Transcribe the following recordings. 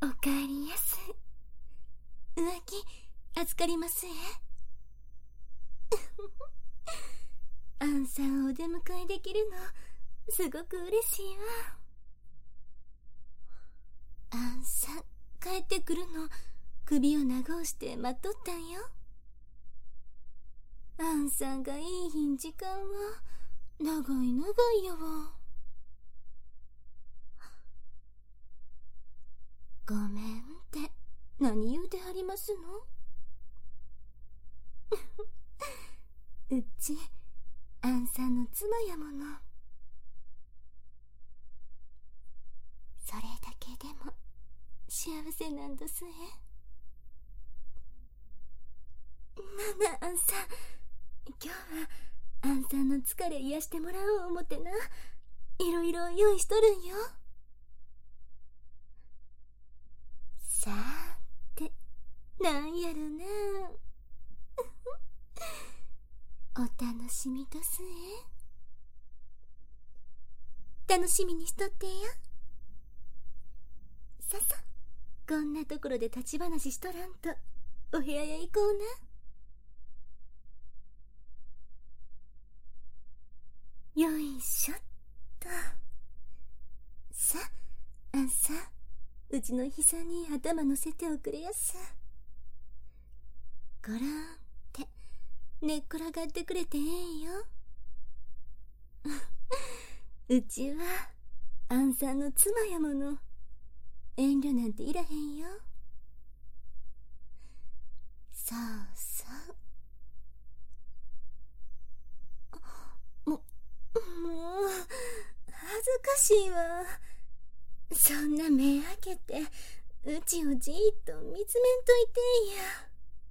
おかえりやす。浮気預かりますアンさんをお出迎えできるのすごく嬉しいわ。アンさん帰ってくるの首を長して待っとったんよ。アンさんがいいひん時間は長い長いやわ。ごめんって何言うてはりますのうちアンさんの妻やもの。それだけでも幸せなんですなあアンさん、今日はアンさんの疲れ癒してもらおう思ってな、いろいろ用意しとるんよ。さーて、なんやろなお楽しみとす楽しみにしとってや。ささ、こんなところで立ち話しとらんとお部屋へ行こうな。よいしょっと。さ、あんさ、うちの膝に頭乗せておくれやす。ごらんって寝っ転がってくれてええんようちはあんさんの妻やもの。遠慮なんていらへんよ。そうそう。もう恥ずかしいわ。そんな目開けてうちをじーっと見つめんといてんや。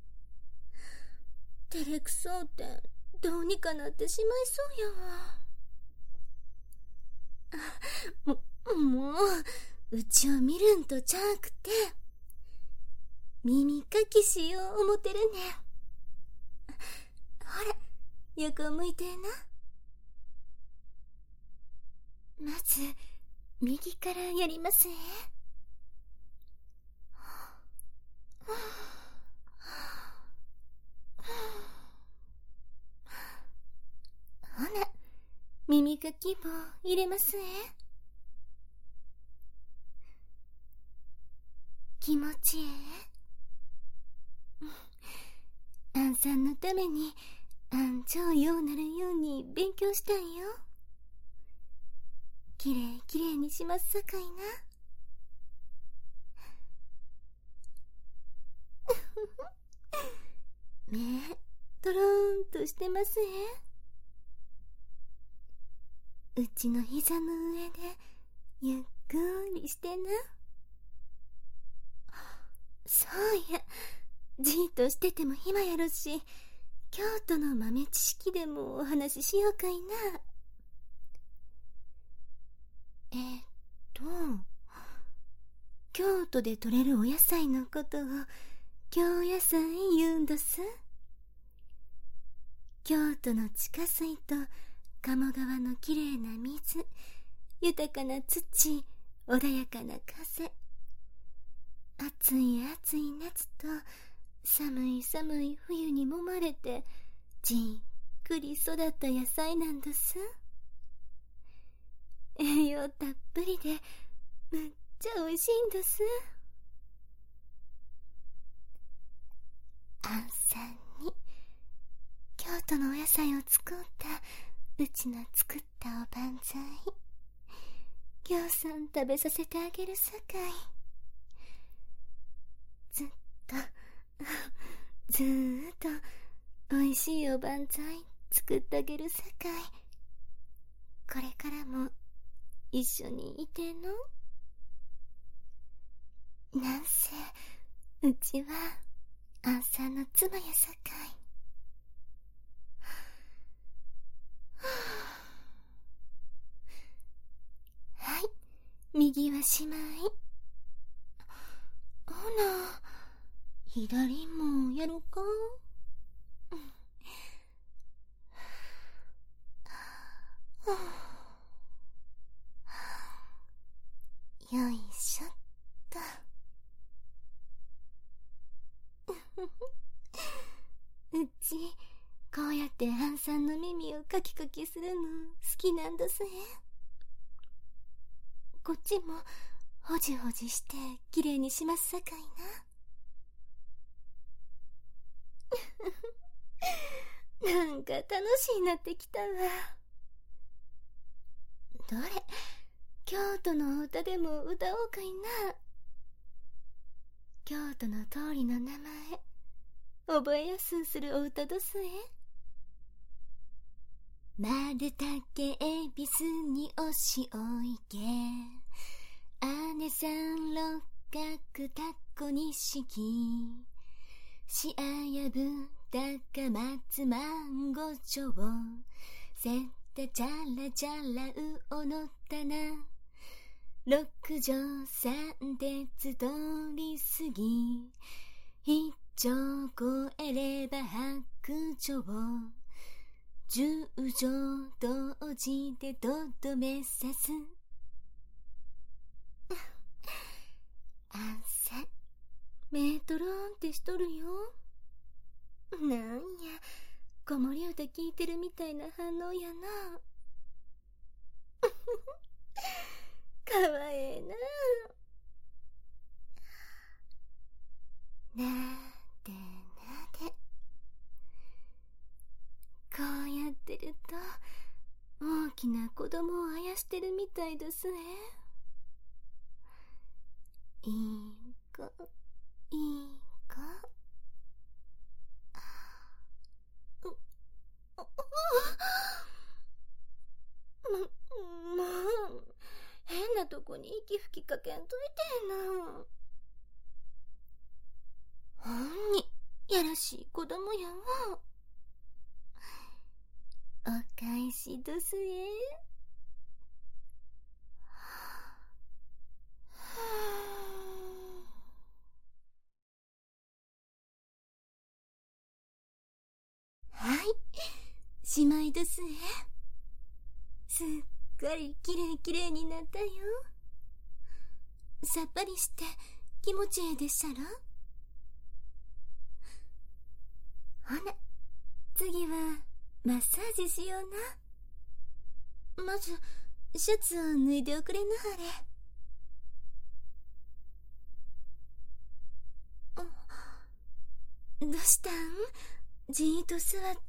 照れくそうってどうにかなってしまいそうやわ。もううちを見るんとちゃうくて耳かきしよう思てるねん。ほら横向いてな。まず右からやりますほな、耳かき棒入れます気持ちええ。あんさんのためにあんちょうようなるように勉強したんよ。きれいきれいにしますさかいな。目とろーんとしてますうちの膝の上でゆっくりしてな。そうや、じーっとしてても暇やろし、京都の豆知識でもお話ししようかいな。京都で採れるお野菜のことを京野菜言うんどす。京都の地下水と鴨川のきれいな水、豊かな土、穏やかな風、暑い暑い夏と寒い寒い冬に揉まれてじっくり育った野菜なんです。栄養たっぷりでむっちゃおいしいんです。あんさんに京都のお野菜を作ったうちの作ったおばんざいぎょうさん食べさせてあげるさかい。ずっとずーっとおいしいおばんざい作ってあげるさかい。これからも一緒にいての。なんせうちはあんさんの妻やさかい。はい、右はしまい。ほな左もやろうか。よいしょっと。 さんの耳をカキカキするの好きなんどすえ。こっちもほじほじしてきれいにしますさかいな。なんか楽しいなってきたわ。どれ、京都の歌でも歌おうかいな。京都の通りの名前覚えやすするお歌どすえ。丸竹恵比寿に押しおいけ、姉さん六角タコ錦、しあやぶ高松マンゴチョウ、せったチャラチャラウオの棚、六条三鉄通り過ぎ、一丁越えれば白鳥、十条同時でとどめさす。あんさん、メートローンってしとるよ。なんや、子守歌聞いてるみたいな反応やな。かわええな。なでなで。こうやってると大きな子供をあやしてるみたいですね。いい子、いい子。もう変なとこに息吹きかけんといてな。ほんにやらしい子供やわ。お返しどすえ。はい、しまいですえ。すっかりきれいきれいになったよ。さっぱりして気持ちええでっしゃろ。ほな、次はマッサージしような。まずシャツを脱いでおくれなはれ。どうしたん？じーっと座って。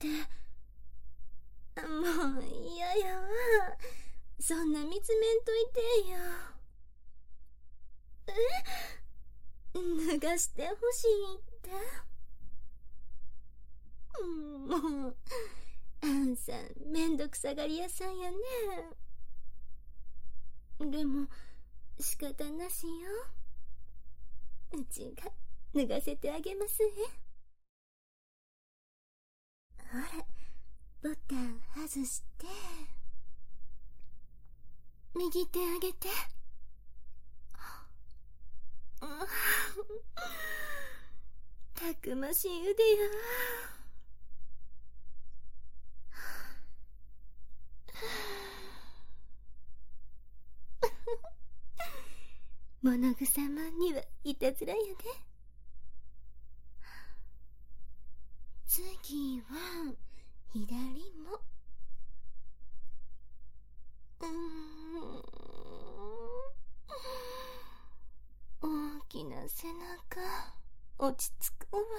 もう嫌やわ。そんな見つめんといてよ。脱がしてほしいって。もうあんさんめんどくさがり屋さんやね。でも仕方なしよ。うちが脱がせてあげますね。ほら、ボタン外して、右手上げて。たくましい腕やわ。物草もんにはいたずらやで。次は左も。大きな背中落ち着くわ。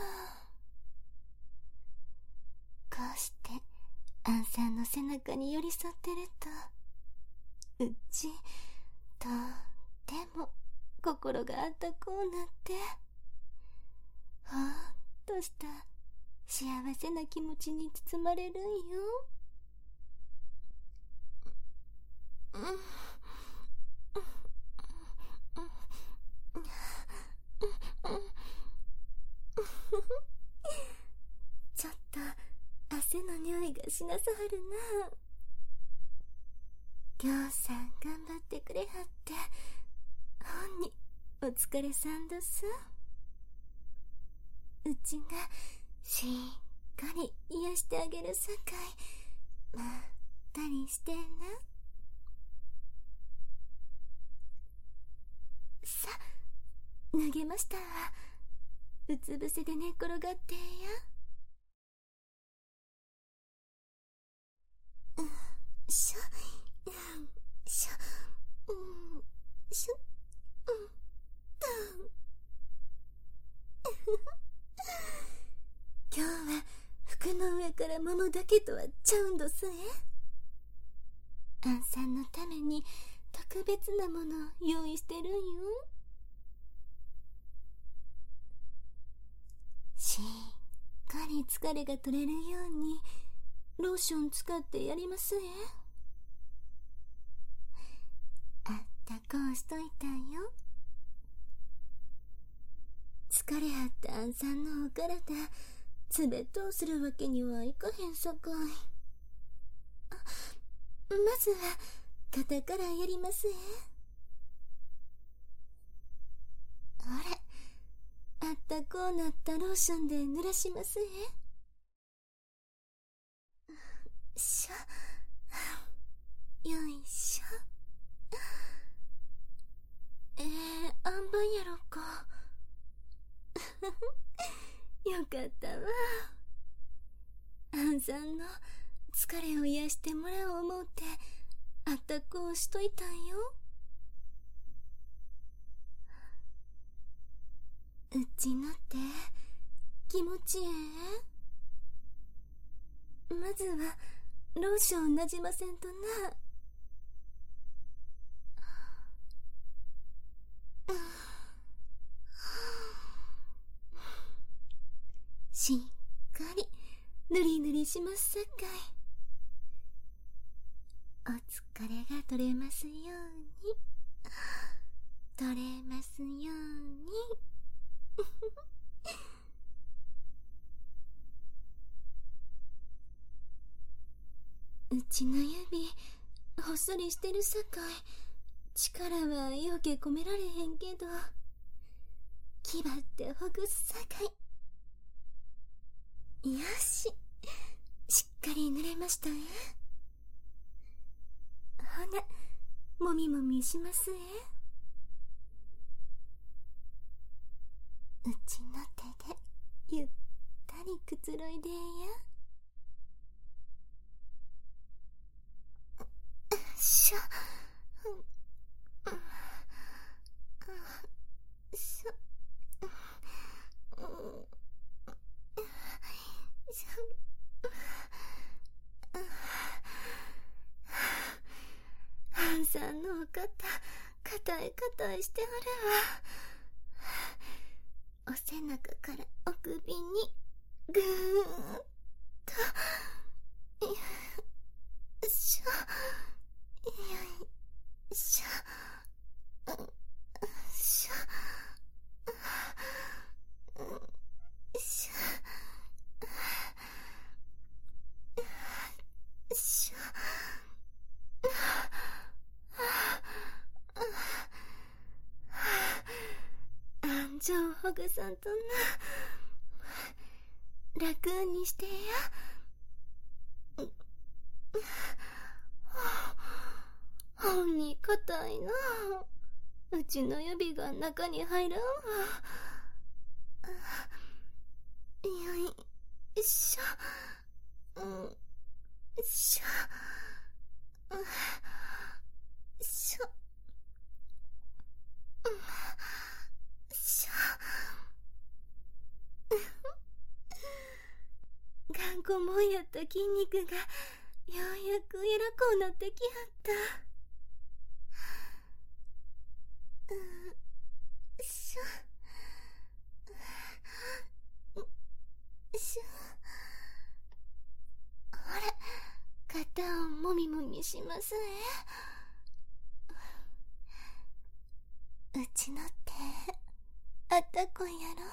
こうしてアンさんの背中に寄り添ってると、うちとっても心があったこうなって、ほーっとした幸せな気持ちに包まれるんよ。ちょっと汗の匂いがしなさはるな。ぎょうさん頑張ってくれはってほんにお疲れさんどす。うちがしっかり癒してあげるさかい、まったりしてな。さ、脱げましたわ。うつ伏せで寝っ転がってや。 しゅ、今日は服の上から桃だけとはちゃうんどすえ。あんさんのために特別なものを用意してるんよ。しっかり疲れが取れるようにローション使ってやりますえ。あったこうしといたんよ。疲れはったあんさんのお体つべとうするわけにはいかへんさかい。まずは肩からやりますえ。あれ、あったこうなったローションで濡らしますえ。しょ、よいしょ。あんばんやろか。よかったわ。あんさんの疲れを癒してもらおう思うてあったこうしといたんよ。うちのって気持ちええ。まずはローションなじませんとな。しっかりぬりぬりしますさかい。お疲れが取れますように、取れますように。うちの指ほっそりしてるさかい力はよけ込められへんけど気張ってほぐすさかい。よし、しっかり濡れましたえ。ほな、もみもみしますえ。うちの手でゆったりくつろいでや。しょ、しょ、あんさんのお肩硬い硬いしてあるわ。お背中からお首にぐーっとよいしょ、よいしょ、しょ、しょ、しょ。あんじょうほぐさんとな。楽にしてや。ほんに硬いな。うちの指が中に入らんわ。よいしょ、しょ、しょ、しょ。頑固もんやった筋肉がようやく柔らこうなってきはった。しょ、しょ。あれ、肩をもみもみしますえ。うちの手あったこんやろ。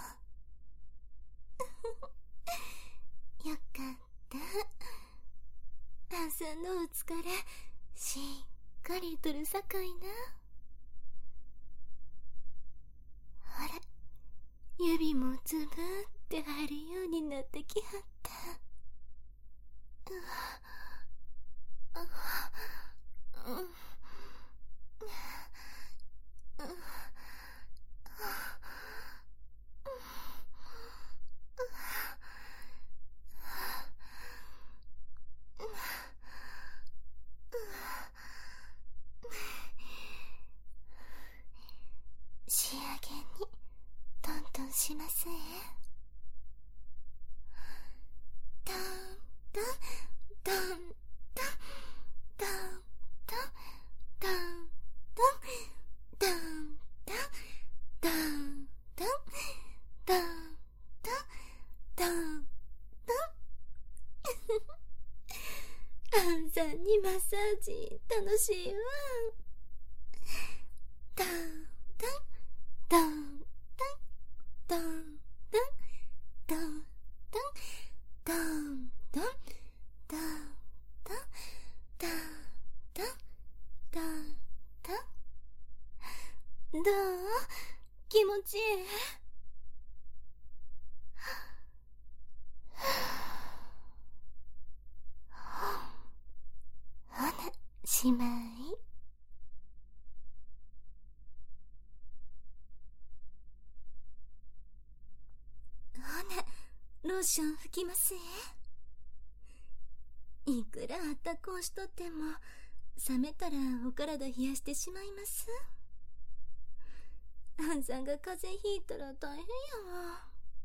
よかった。あんさんのお疲れしっかりとるさかいな。あれ、指もつぶって入るようになってきはった。 しますえ。タンタンタンタンタンタンタンタンタンタンタンタンタンタンタンタンアンさんにマッサージ楽しいわ。タンタンタンタンタンタンタンタンタンタンタンタンタンタンタンタンタン。どう？気持ちいい？ほな、しまい。ほな、ローション拭きますえ。いくらあったこうしとっても、冷めたらお体冷やしてしまいます。アンさんが風邪ひいたら大変やわ。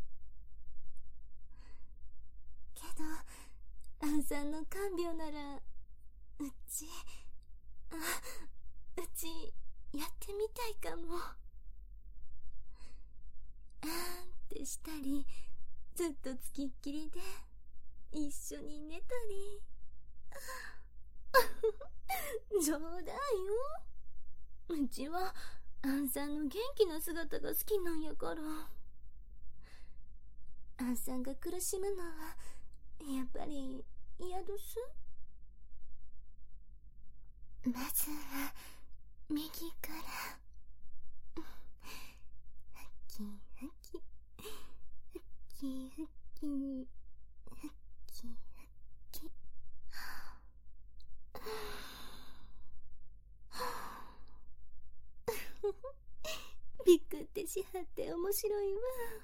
けど、アンさんの看病なら、うちやってみたいかも。あーんってしたり、ずっとつきっきりで一緒に寝たり。冗談よ。うちはアンさんの元気な姿が好きなんやから。アンさんが苦しむのはやっぱり嫌どす。まずは右から。ふきふきふきふきふきふき。びっくってしはって面白いわ。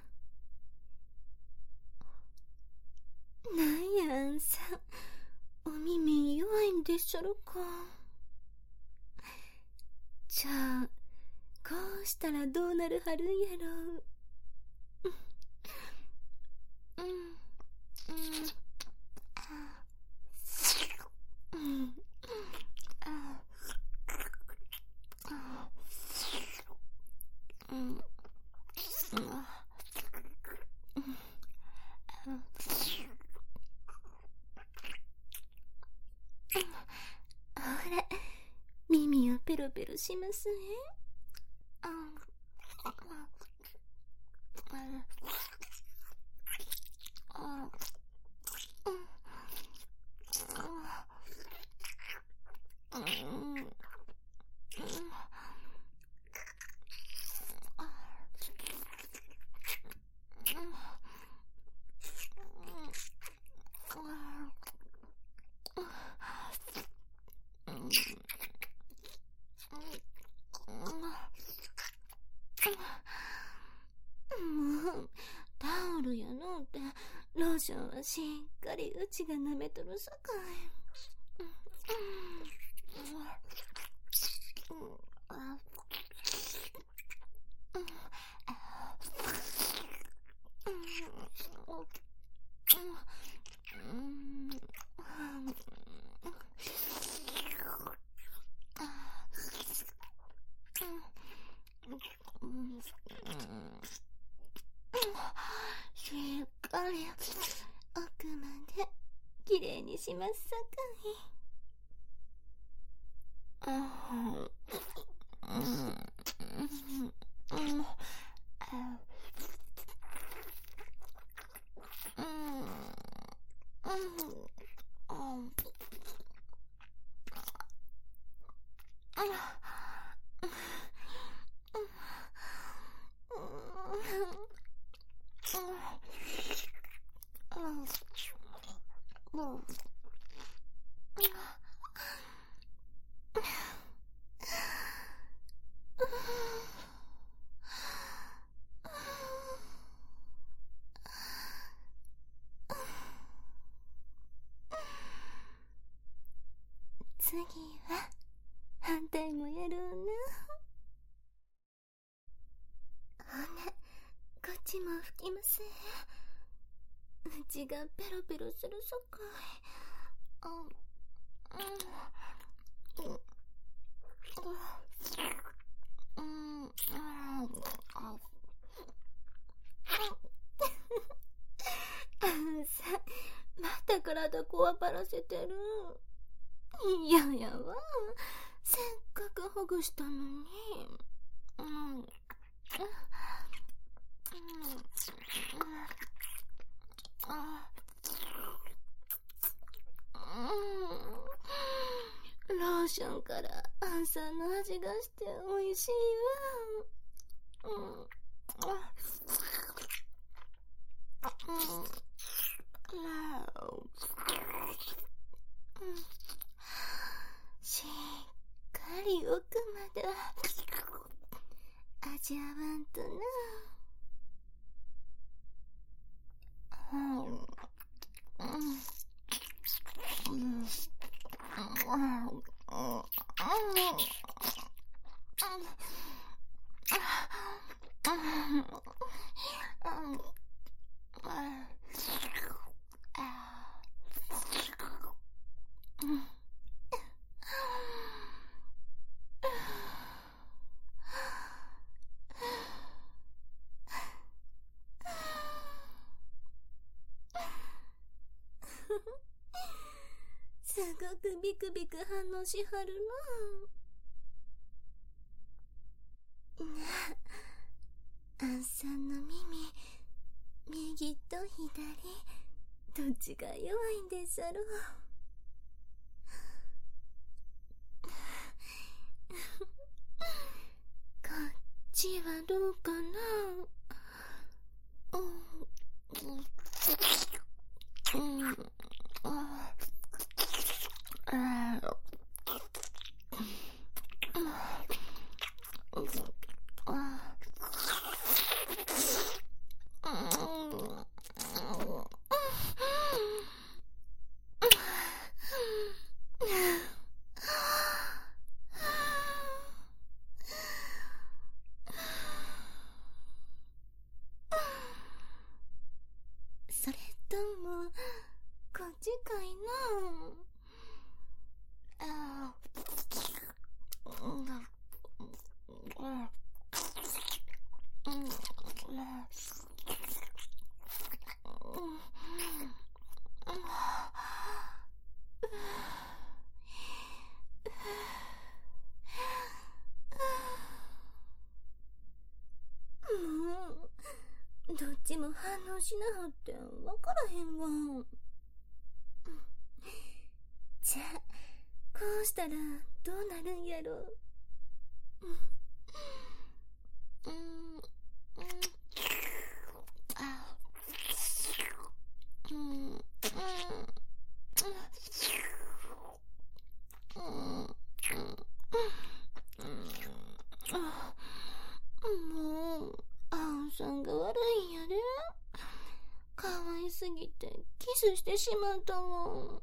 なんやあんさん、お耳弱いんでっしゃろか。じゃあこうしたらどうなるはるんやろう。ほら、耳をペロペロしますね。もうタオルやのうてローションはしっかりうちが舐めとるさかい。しっかり奥まできれいにしますさかい。次は反対もやるな。ほな、こっちも拭吹きません。うちがペロペロするさかい。さ、また体こわばらせてる。いややわ、せっかくほぐしたのに。ローションからアンさんの味がしておいしいわ。しっかり奥まで味わわんとな。すごくビクビク反応しはるな。ねえ、アンさんの耳、右と左、どっちが弱いんでしょろ。こっちはどうかな。それともこっちかいな。どっちも反応しなはってわからへんわ。じゃあこうしたらどうなるんやろ。もうアンさんが悪いんやで。かわいすぎてキスしてしまったわ。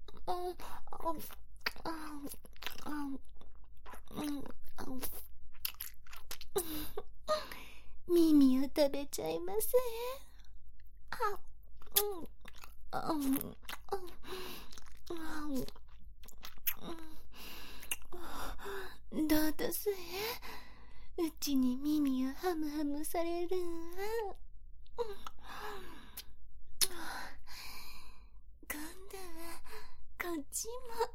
耳を食べちゃいません。どうとすえ、うちに耳をハムハムされるんは。今度はこっちも。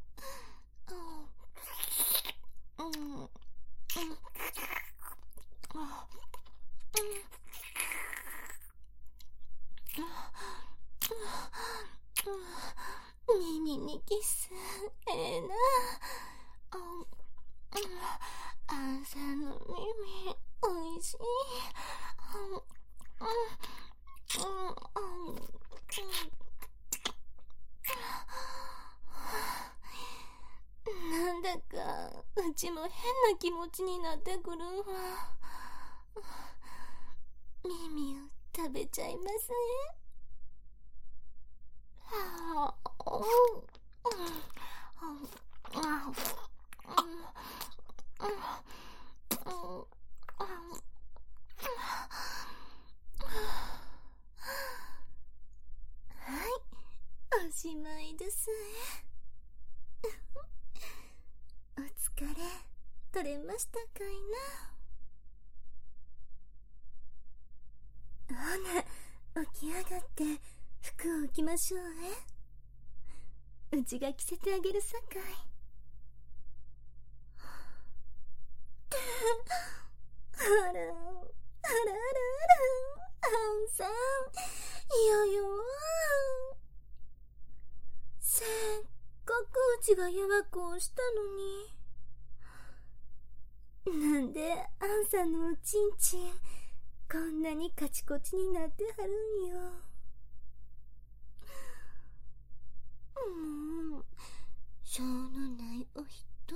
耳にキスええな。アンさんの耳おいしい。なんだかうちも変な気持ちになってくるわ。耳を食べちゃいますね。 いですお疲れ取れましたかいな。ほな、起き上がって服を着ましょううちが着せてあげるさかい。あらあらあらあら、あんさんいやよ、せっかくうちがやわこをしたのに、なんであんさんのおちんちんこんなにカチコチになってはるんよ。もうしょうのないお人。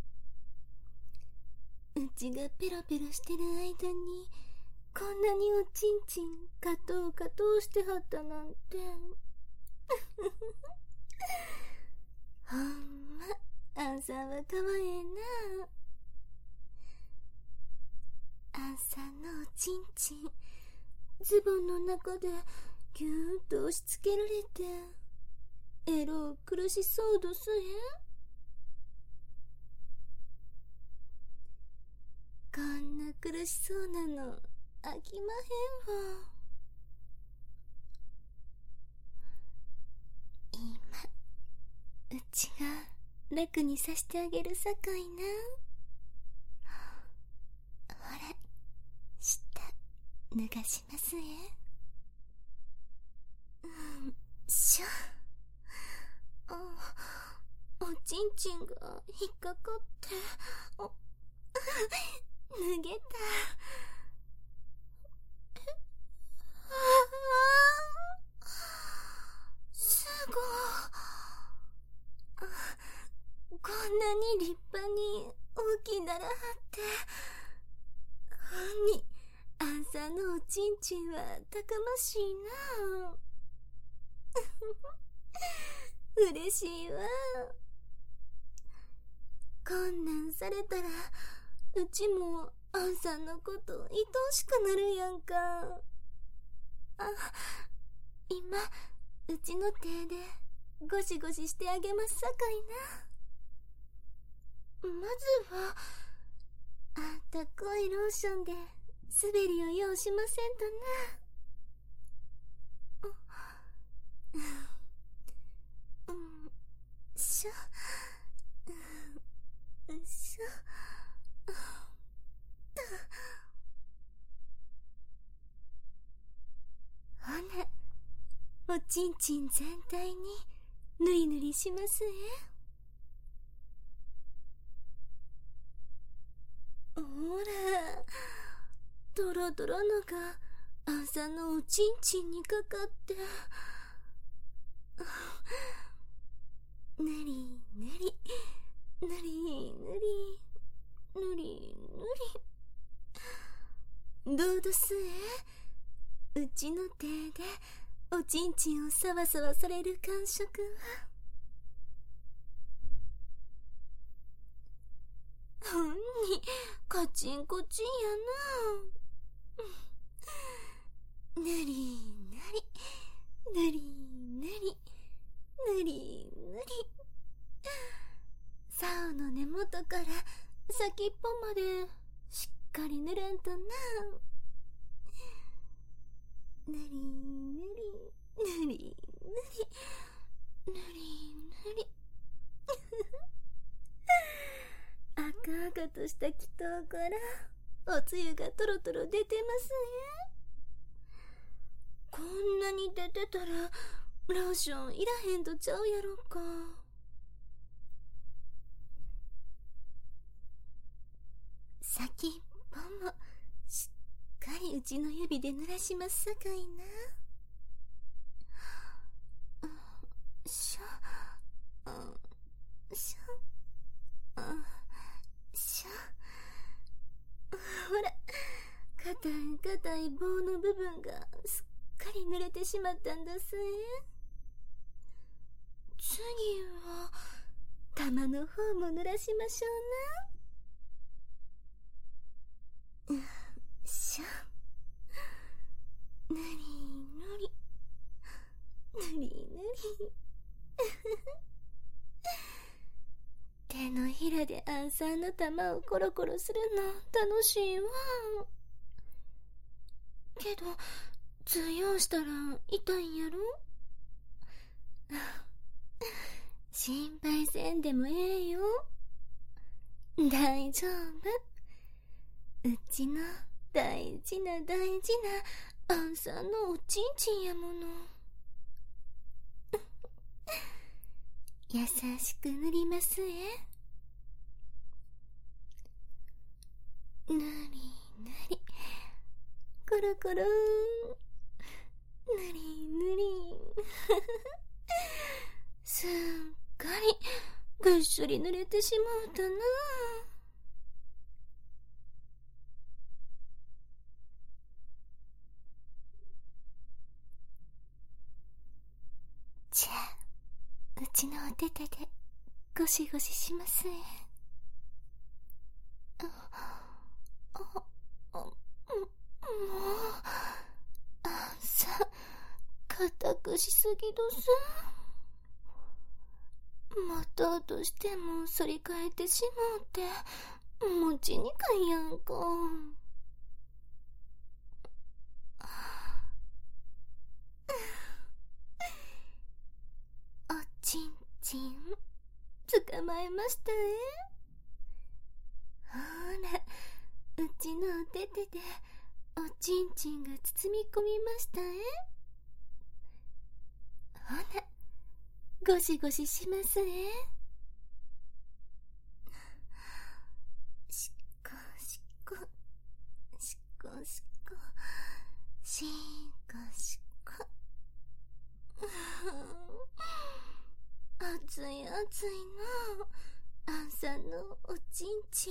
うちがペロペロしてる間にこんなにおちんちんカトウカトウしてはったなんてほんまあんさんはかわええな。あんさんのおちんちんズボンの中でぎゅーっと押し付けられてエロを苦しそうどすへん。こんな苦しそうなの飽きまへんわ。今うちが楽にさしてあげるさかいな。ほら下脱がしますしょ。おちんちんが引っかかって脱げた。すごい。こんなに立派に大きならはってほんにあんさんのおちんちんはたくましいな嬉しいわ。こんなんされたらうちもあんさんのこと愛おしくなるやんか。今うちの手でゴシゴシしてあげますさかいな。まずはあったかいローションで滑りを用しませんとな。しょしょほなおちんちん全体にぬりぬりしますほらドロドロのがあんさんのおちんちんにかかってぬりぬりぬりぬりぬりぬり。どうどすうちの手でおちんちんをさわさわされる感触は。ほんにカチンコチンやな。ぬりぬりぬりぬりぬりぬり。竿の根元から先っぽまでしっかり塗らんとな。ぬりぬりぬりぬりぬりぬり赤々とした気筒からおつゆがトロトロ出てますこんなに出てたらローションいらへんとちゃうやろか。先っぽもしっかりうちの指で濡らしますさかいな。しょしょしょ。ほら硬い棒の部分がすっかり濡れてしまったんだす次は玉の方も濡らしましょうな。しょぬりぬりぬりぬり中でアンさんの玉をコロコロするの楽しいわ。けど通用したら痛いんやろ。心配せんでもええよ。大丈夫。うちの大事な大事なアンさんのおちんちんやもの。優しく塗りますえ。ぬりぬり、コロコロ、ぬりぬり。すっかりぐっすり濡れてしまうたな。じゃあうちのお手手でゴシゴシしますえ。もうあんさ固くしすぎどす。持とうとしても反り返ってしまうて持ちにくいやんか。おちんちん捕まえましたえ。ほらうちのお手手でおちんちんが包み込みましたえ。ほらゴシゴシしますえ。しっこしっこしっこしっこしっこしっこ。熱い熱いなあんさんのおちんちん。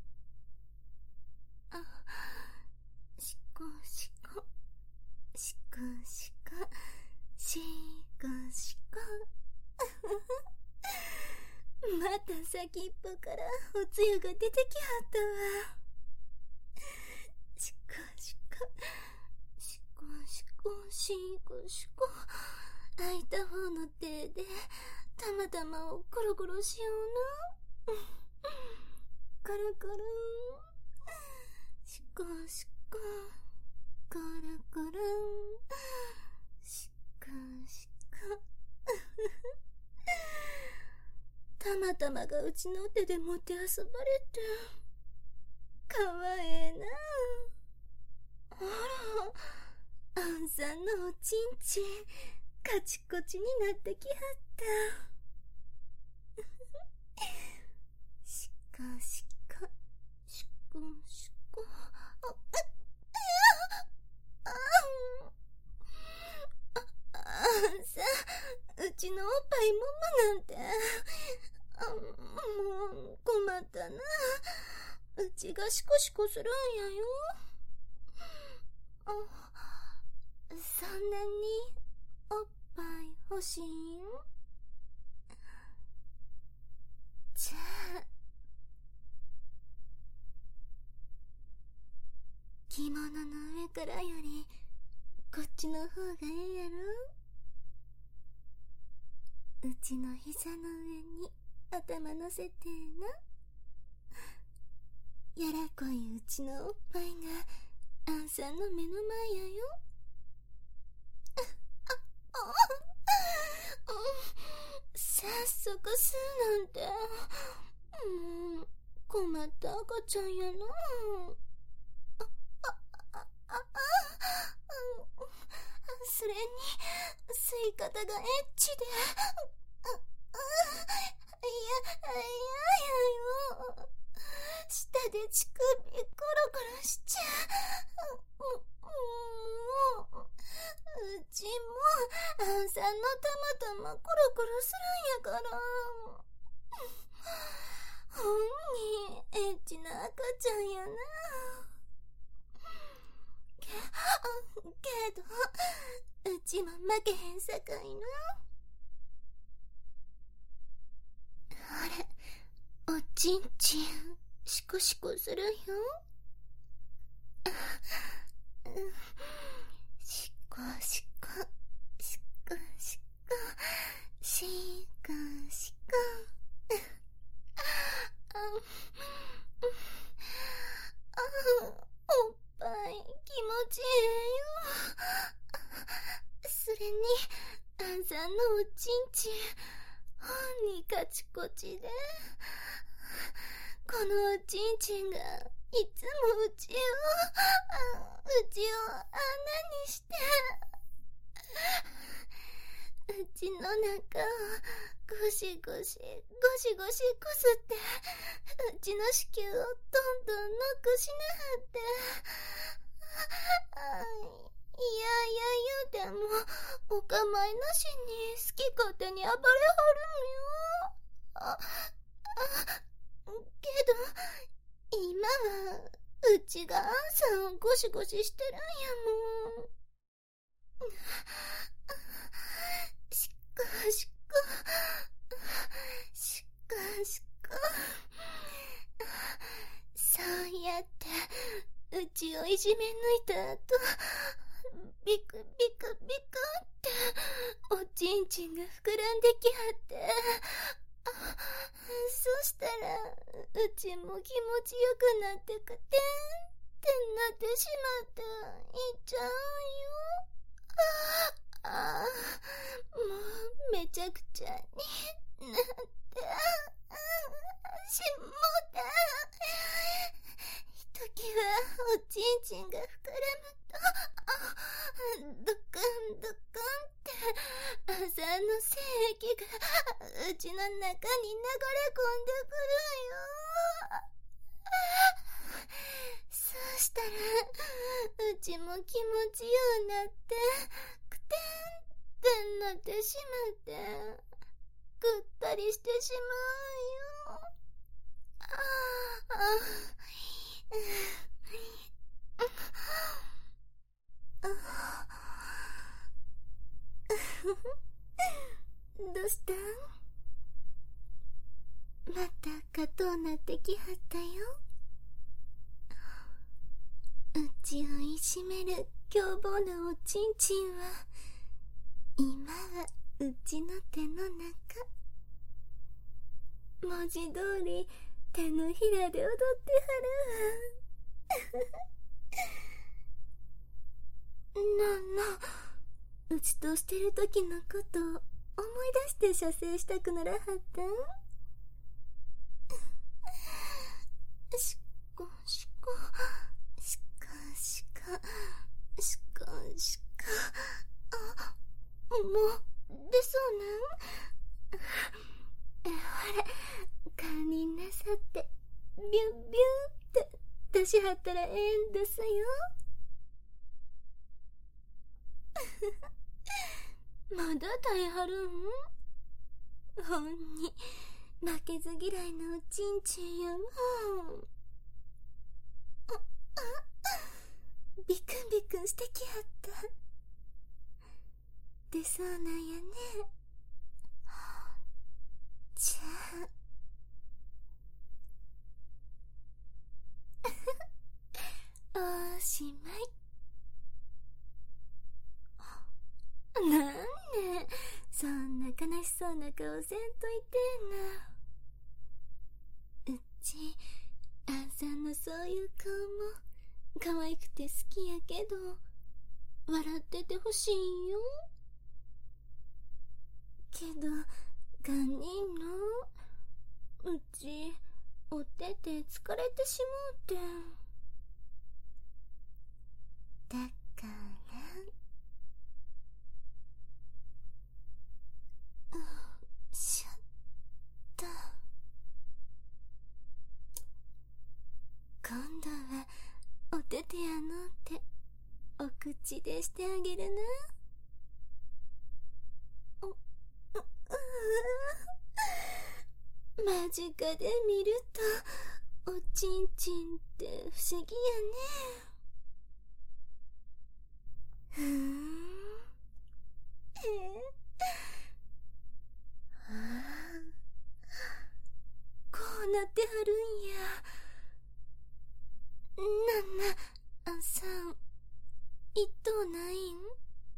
しっこしっこしっこしっこしっこしっこ。また先っぽからおつゆが出てきはったわ。しっこしっこしっこしっこしっこしっこ。空いた方の手でたまたまをコロコロしような。コロコロしっこしっこコロコロしっこしっこ。たまたまがうちの手で持って遊ばれてかわええな。ほらあんさんのおちんちんカチコチになってきはった。しっこしっこしっこしっこ。あんさんうちのおっぱいももなんてもう困ったな。うちがシコシコするんやよ。そんなにおっぱい欲しいん？じゃあ着物の上からよりこっちの方がええやろ。うちの膝の上に頭乗せてな。やらこいうちのおっぱいがあんさんの目の前やよ。早速するなんて困った赤ちゃんやな。それに吸い方がエッチでいやよ。舌で乳首コロコロしちゃう。うちもあんさんのたまたまコロコロするんやから。ほんにエッチな赤ちゃんやな。けどうちも負けへんさかいな。あれおちんちんシコシコするよ。シコシコシコシコシコシコ。 おっぱい気持ちいいよ。それにあんさんのおちんちんほんにカチコチで、このおちんちんがいつもうちをあんなにしてうちの中をゴシゴシこすって、うちの子宮をどんどんノックしなはって、いやでもお構いなしに好き勝手に暴れはるんよ。けど今はうちがあんさんをゴシゴシしてるんやもん。しかそうやってうちをいじめ抜いた後、ビクっておちんちんが膨らんできはって、そしたらうちも気持ちよくなってくてってなってしまっていっちゃうよ。もうめちゃくちゃになってしもた。時はおちんちんが膨らむとドクンって朝の精液がうちの中に流れ込んでくるよ。そうしたらうちも気持ちようなってくてんってなってしまってぐったりしてしまうよ。どうしたん？またかとうなってきはったよ。うちをいじめる凶暴なおちんちんは今はうちの手の中。文字通り手のひらで踊ってはるわ。うちとしてる時のことを思い出して射精したくならはったん？しこしこしかしかしかしか、もう出そうなん？ほら堪忍なさってビュンビュンって出しはったらええんですよ。まだ耐えはるん？ほんに負けず嫌いなおちんちんやもん。ビクンビクンしてきはった。出そうなんやね。じゃあおしまい。なんねそんな悲しそうな顔せんといてな。うちあんさんのそういう顔も可愛くて好きやけど笑っててほしいよ。けど堪忍のうちおってて疲れてしもうて。だからしょっと今度はおててやのってお口でしてあげるな。間近で見るとおちんちんって不思議やね。こうなってはるんや。あんさん一等ないん？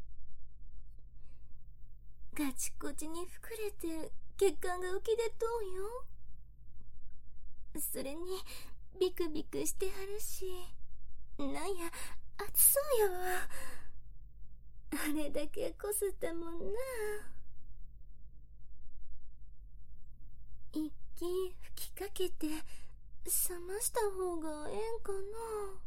ガチコチに膨れて血管が浮き出とうよ。 それにビクビクしてはるし、なんや暑そうやわ。あれだけこすったもんな。一気吹きかけて冷ました方がええんかな。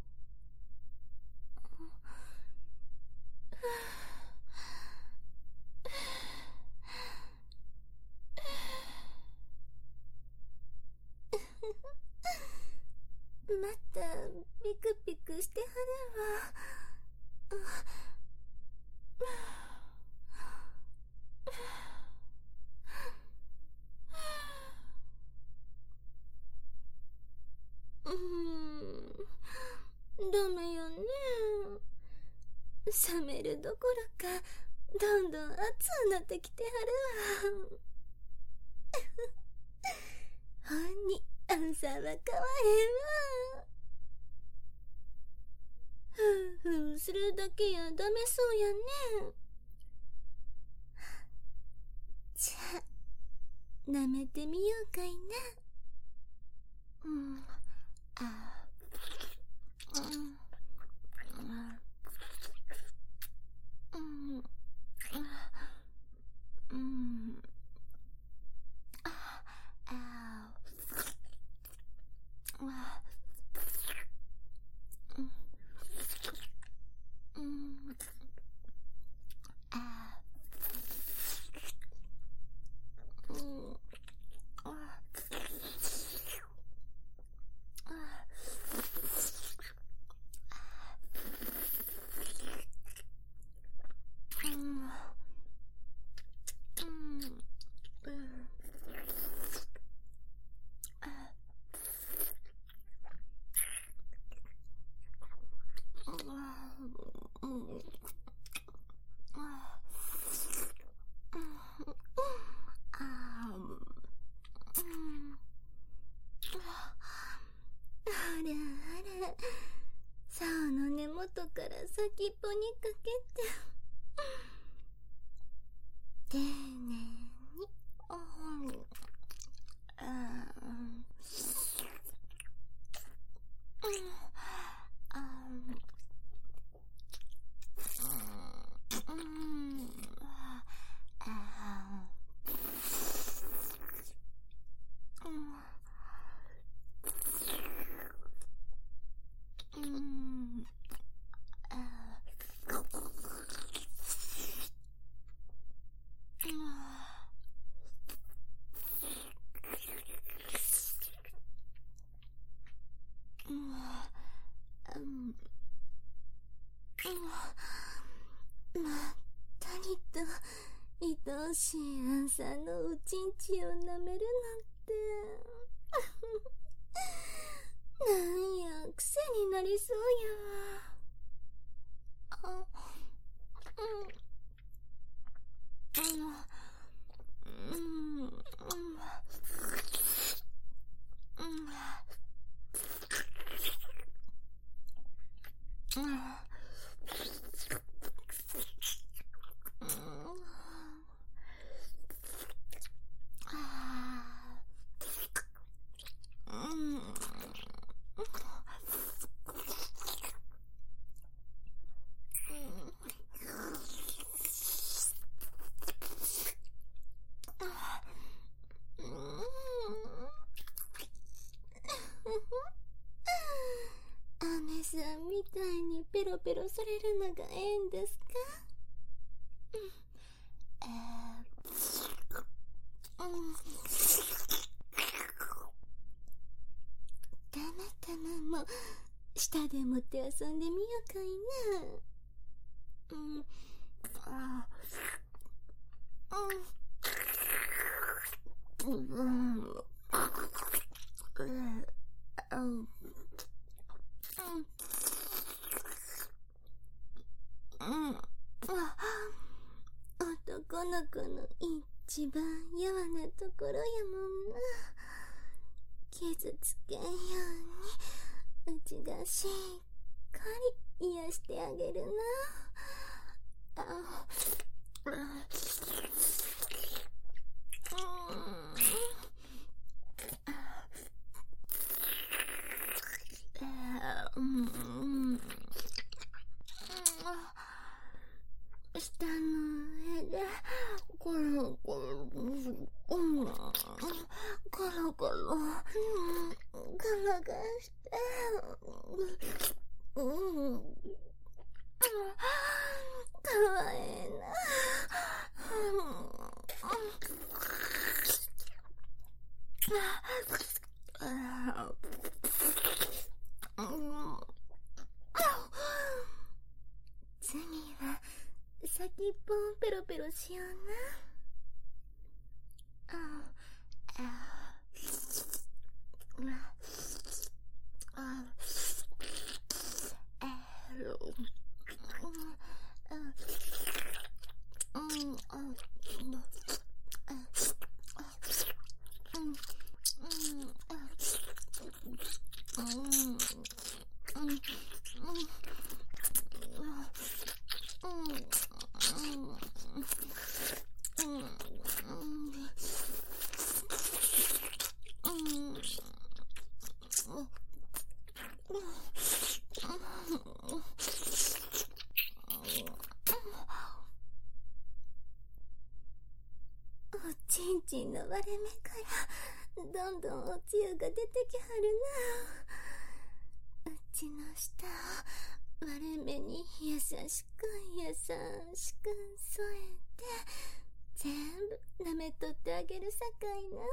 またビクビクしてはるわ。ダメよね。冷めるどころかどんどん熱くなってきてはるわ。ほんにあんさんはかわへんわ。ふんふんするだけやダメそうやね。じゃあ舐めてみようかいな。竿の根元から先っぽにかけて丁寧にまったりと愛おしいあんさんのおちんちを舐めるなんてなんや癖になりそうやわ。アメさんみたいにペロペロされるのがええんですか？たまたまも下でもって遊んでみようかいな。男の子の一番やわなところやもんな。傷つけんようにうちがしっかり癒してあげるな。 下の上でコロコロコロコロ転がしてかわいいな。次は先っぽをペロペロしようおちんちんの割れ目からどんどんおつゆが出てきはるな。うちの舌を割れ目に優しく優しく添えて全部舐めとってあげるさかいな。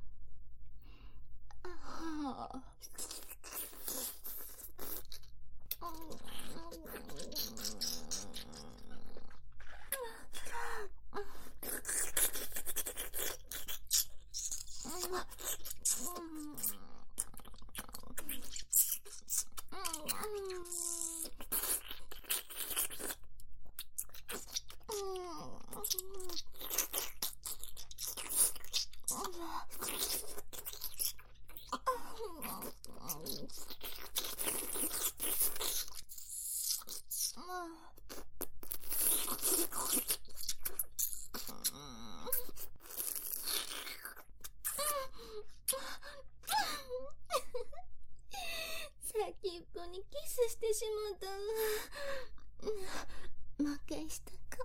先っぽにキスしてしまったわ。もう一回したか。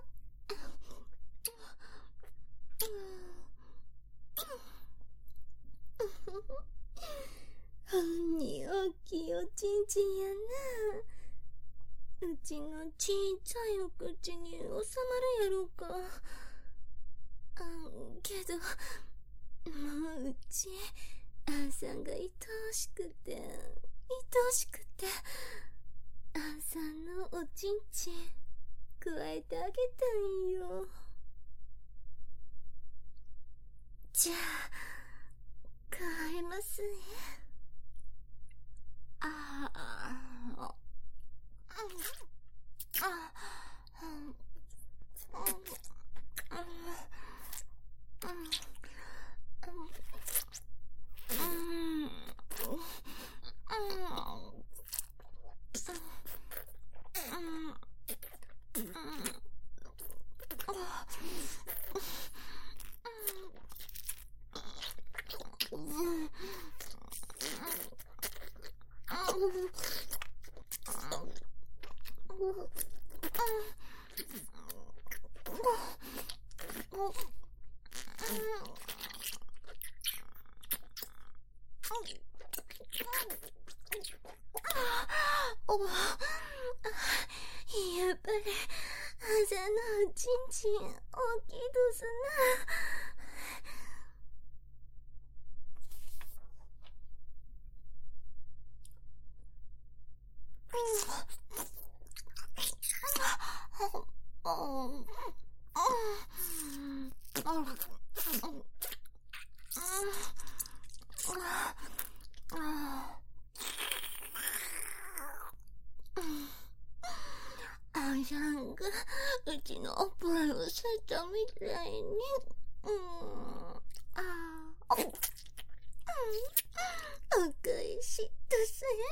ほんに大きいおちんちんやな。うちのちいちゃいお口に収まるやろか。けどもううちあんさんが愛おしくて愛おしくて、あんさんのおちんちんくわえてあげたんよ。じゃあくわえますね。やっぱりあんさんのおちんちん大きいですな。あんさんがうちのおっぱいを吸ったみたいに、おいしいですね。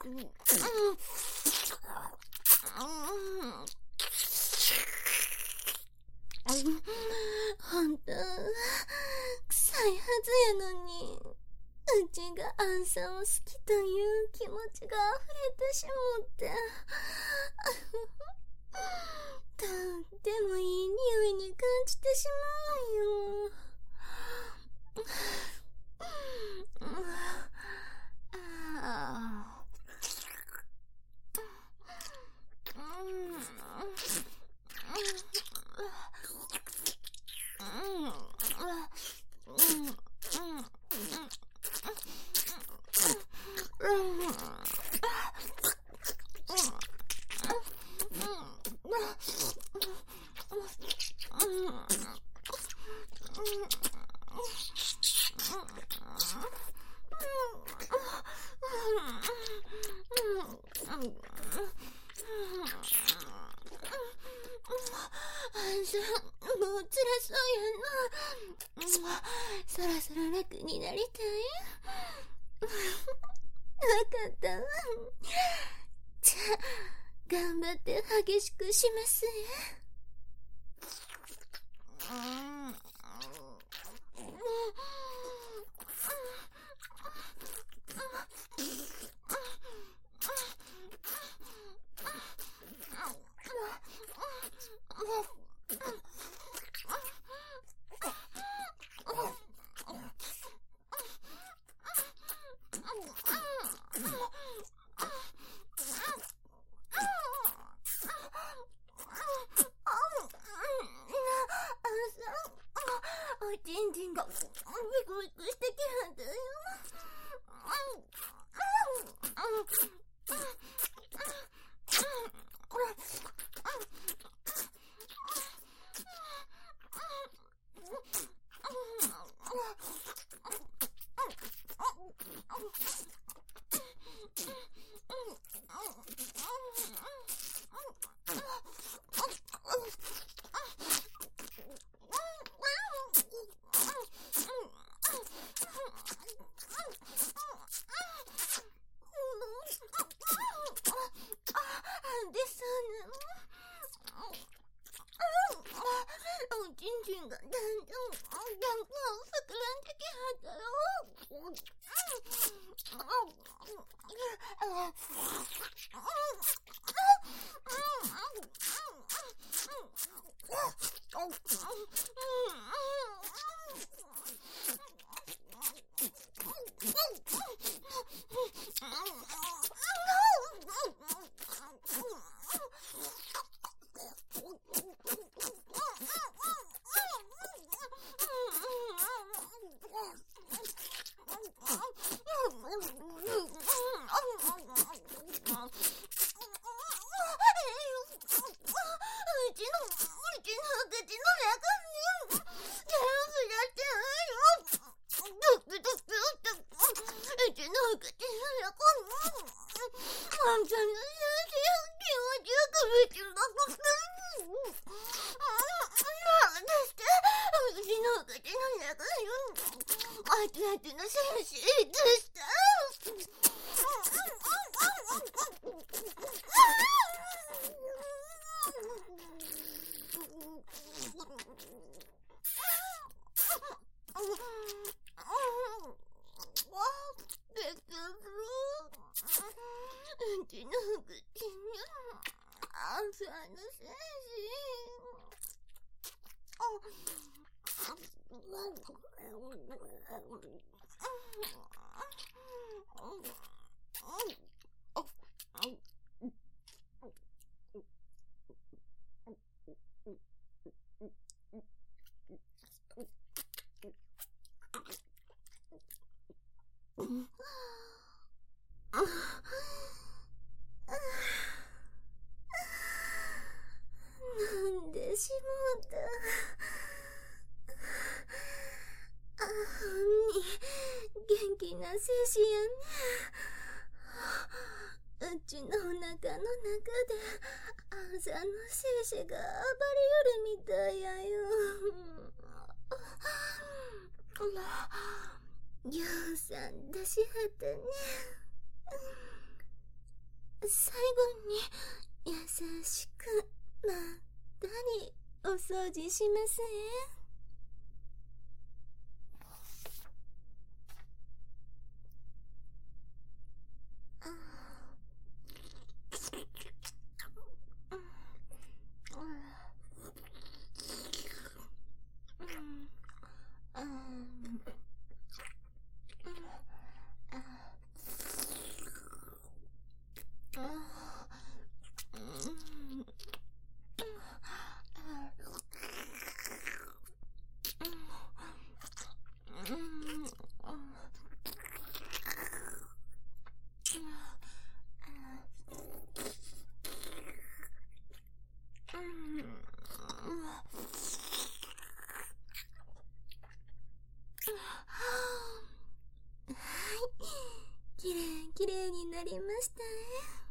ほんと臭いはずやのに、うちがあんさんを好きという気持ちが溢れてしもって、とってもいい匂いに感じてしまうよ。もう辛そうやな。そろそろ楽になりたい。わかったわ。じゃあ頑張って激しくしますよ。おちんちんがビクビクしてきはったよ。おちんちんがだんだん膨らんできはったよ。飲んでしもうた。元気な精子やね。うちのお腹の中であんさんの精子が暴れよるみたいやよ。ぎょうさん出しはったね。 最後に優しくまったりお掃除しますね。はい、きれいになりましたね。